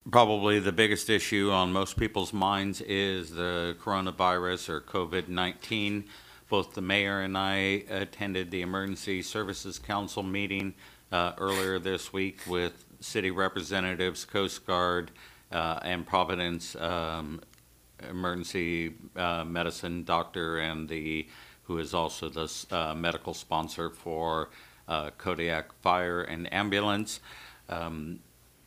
Probably the biggest issue on most people's minds is the coronavirus or COVID 19. Both the mayor and I attended the Emergency Services Council meeting earlier this week with city representatives, Coast Guard, and Providence emergency medicine doctor, and who is also the medical sponsor for Kodiak Fire and Ambulance. Um,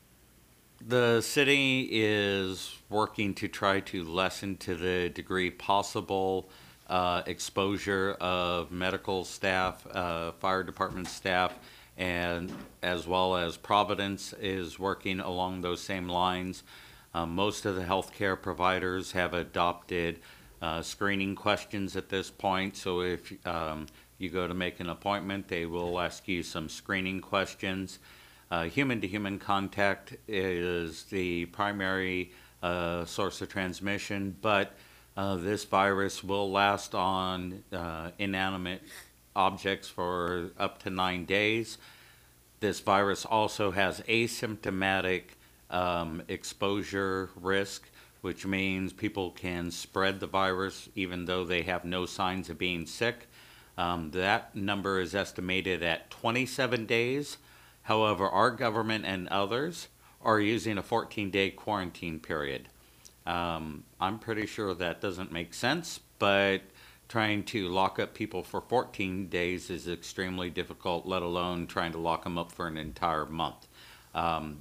the city is working to try to lessen to the degree possible exposure of medical staff, fire department staff, and as well as Providence is working along those same lines. Most of the healthcare providers have adopted screening questions at this point. So if you go to make an appointment, they will ask you some screening questions. Human to human contact is the primary source of transmission, but this virus will last on inanimate objects for up to 9 days. This virus also has asymptomatic exposure risk, which means people can spread the virus even though they have no signs of being sick. That number is estimated at 27 days. However, our government and others are using a 14-day quarantine period. I'm pretty sure that doesn't make sense, but trying to lock up people for 14 days is extremely difficult, let alone trying to lock them up for an entire month. Um,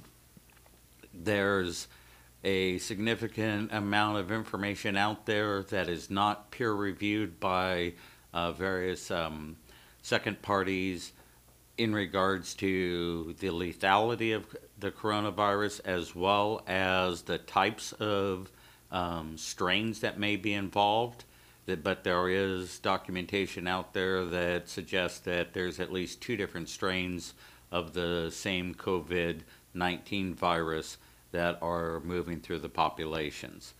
there's a significant amount of information out there that is not peer reviewed by various second parties in regards to the lethality of the coronavirus as well as the types of strains that may be involved. But there is documentation out there that suggests that there's at least two different strains of the same COVID 19 virus that are moving through the populations.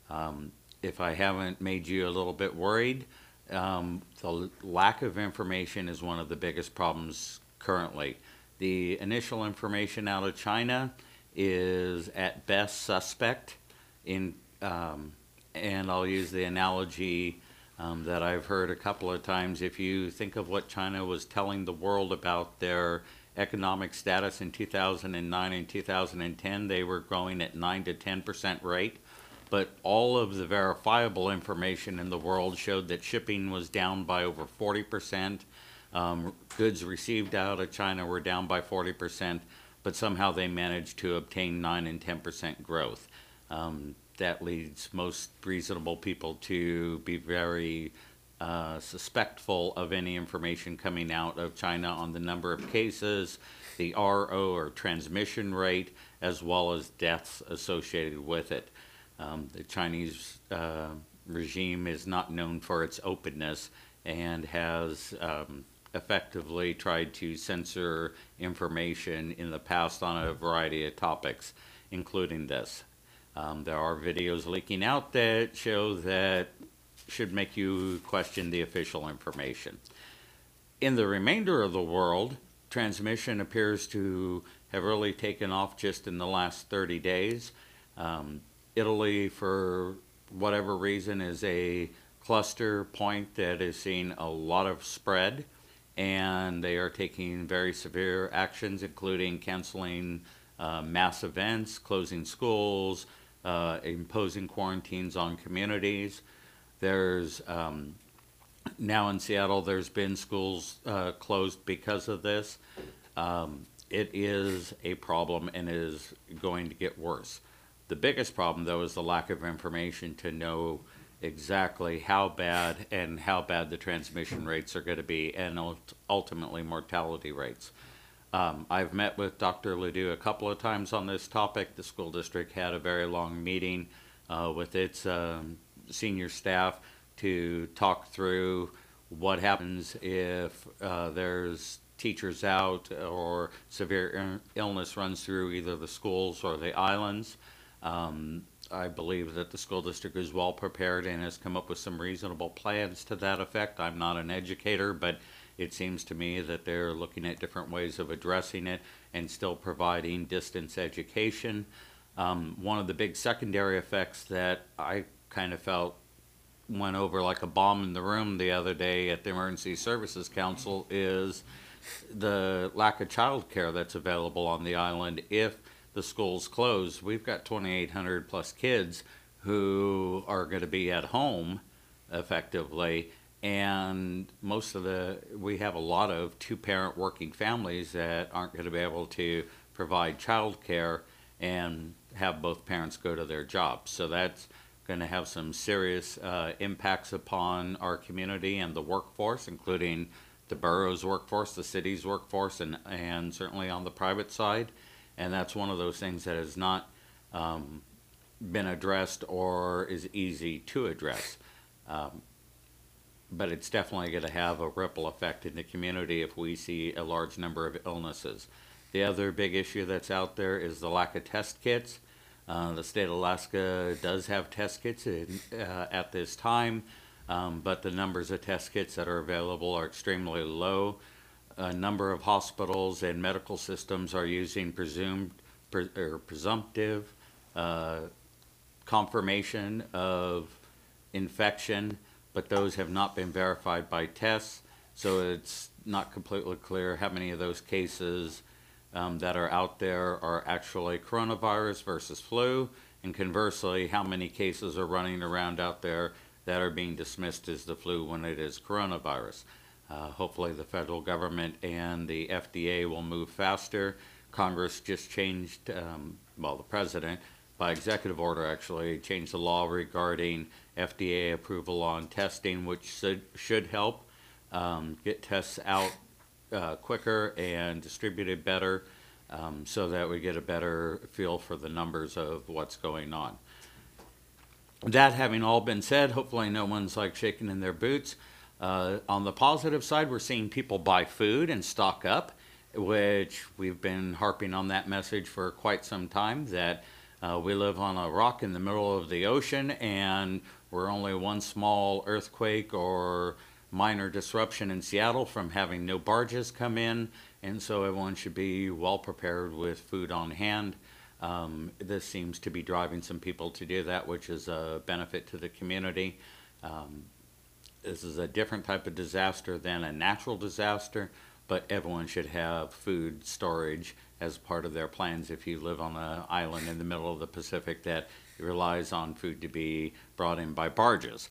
If I haven't made you a little bit worried, the lack of information is one of the biggest problems currently. The initial information out of China is at best suspect in, and I'll use the analogy that I've heard a couple of times. If you think of what China was telling the world about their economic status in 2009 and 2010, they were growing at 9 to 10% rate. But all of the verifiable information in the world showed that shipping was down by over 40%. Goods received out of China were down by 40%, but somehow they managed to obtain 9 and 10% growth. That leads most reasonable people to be very suspectful of any information coming out of China on the number of cases, the RO or transmission rate, as well as deaths associated with it. The Chinese regime is not known for its openness and has effectively tried to censor information in the past on a variety of topics, including this. There are videos leaking out that show that should make you question the official information. In the remainder of the world, transmission appears to have really taken off just in the last 30 days. Italy, for whatever reason, is a cluster point that is seeing a lot of spread, and they are taking very severe actions, including canceling mass events, closing schools, imposing quarantines on communities. There's now in Seattle, there's been schools closed because of this. It is a problem and is going to get worse. The biggest problem, though, is the lack of information to know exactly how bad the transmission rates are going to be, and ultimately mortality rates. I've met with Dr. Ledoux a couple of times on this topic. The school district had a very long meeting with its senior staff to talk through what happens if there's teachers out or severe illness runs through either the schools or the islands. I believe that the school district is well prepared and has come up with some reasonable plans to that effect. I'm not an educator, but it seems to me that they're looking at different ways of addressing it and still providing distance education. One of the big secondary effects that I kind of felt went over like a bomb in the room the other day at the Emergency Services Council is the lack of child care that's available on the island if the schools close. We've got 2,800 plus kids who are going to be at home effectively, and we have a lot of two-parent working families that aren't going to be able to provide child care and have both parents go to their jobs. So that's going to have some serious impacts upon our community and the workforce, including the borough's workforce, the city's workforce, and certainly on the private side. And that's one of those things that has not been addressed or is easy to address. But it's definitely going to have a ripple effect in the community if we see a large number of illnesses. The other big issue that's out there is the lack of test kits. The state of Alaska does have test kits at this time, but the numbers of test kits that are available are extremely low. A number of hospitals and medical systems are using presumptive confirmation of infection, but those have not been verified by tests, so it's not completely clear how many of those cases that are out there are actually coronavirus versus flu, and conversely, how many cases are running around out there that are being dismissed as the flu when it is coronavirus. Hopefully the federal government and the FDA will move faster. Congress just changed, the president, by executive order actually, changed the law regarding FDA approval on testing, which should help get tests out quicker and distributed better, so that we get a better feel for the numbers of what's going on. That having all been said, hopefully no one's like shaking in their boots. On the positive side, we're seeing people buy food and stock up, which we've been harping on that message for quite some time, that we live on a rock in the middle of the ocean, and we're only one small earthquake or minor disruption in Seattle from having no barges come in, and so everyone should be well prepared with food on hand. This seems to be driving some people to do that, which is a benefit to the community. This is a different type of disaster than a natural disaster, but everyone should have food storage as part of their plans if you live on an island in the middle of the Pacific that relies on food to be brought in by barges.